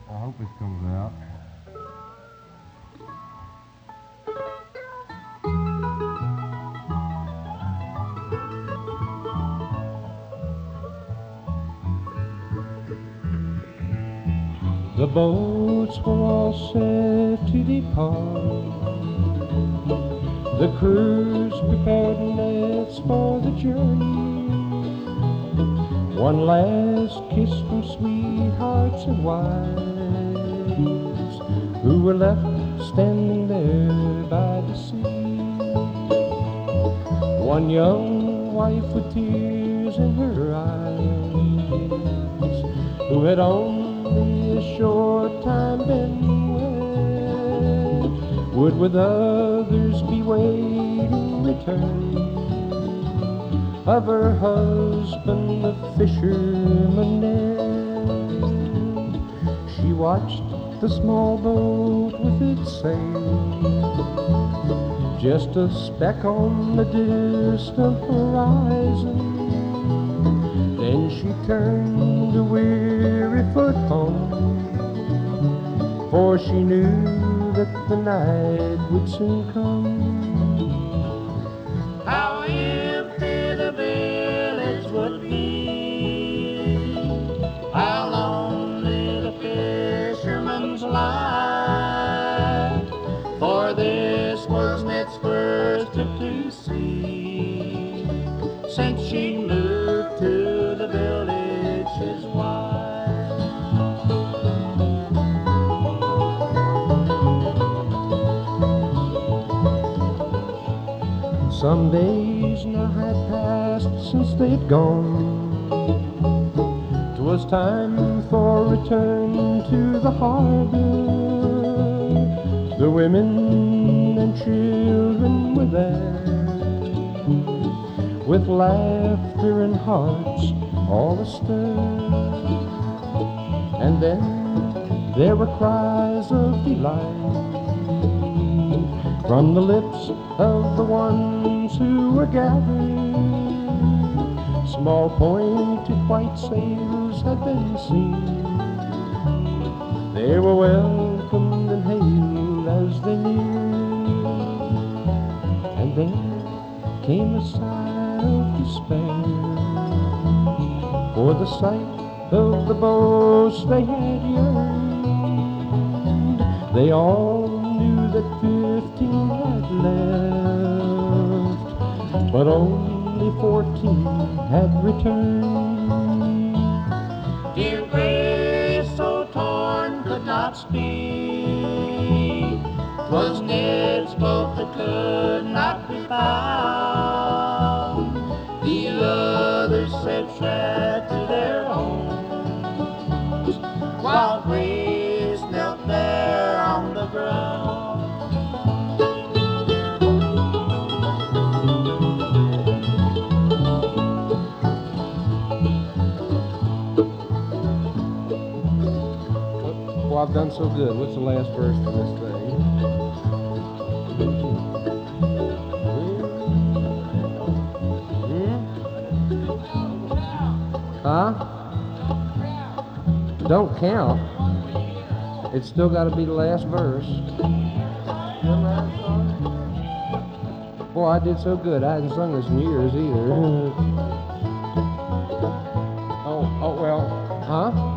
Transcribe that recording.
I hope it comes out. The boats were all set to depart. The crews prepared nets for the journey. One last kiss from sweethearts and wives who were left standing there by the sea. One young wife with tears in her eyes, who had only a short time been wed, would with others be waiting return of her husband, the fisherman Ned. She watched the small boat with its sail, just a speck on the distant horizon. Then she turned a weary foot home, for she knew that the night would soon come. How empty the village would be, how lonely the fisherman's life, for this was Ned's first trip to sea since she moved to the village his wife. Some days now had passed since they'd gone. 'Twas time for return to the harbor. The women and children were there, with laughter and hearts all astir. And then there were cries of delight from the lips of the ones who were gathered. Small pointed white sails had been seen. They were welcomed and hailed as they neared. And then came a sigh of despair, for the sight of the boats they had yearned. They all knew that 15 had left, but only 14 had returned. Dear Grace, so torn, could not speak. 'Twas Ned's boat that could not be found. The others said sad to their homes, while Grace knelt there on the ground. Well, I've done so good. What's the last verse for this thing? Huh? Don't count. It's still got to be the last verse. Boy, I did so good. I hadn't sung this in years either. Oh well. Huh?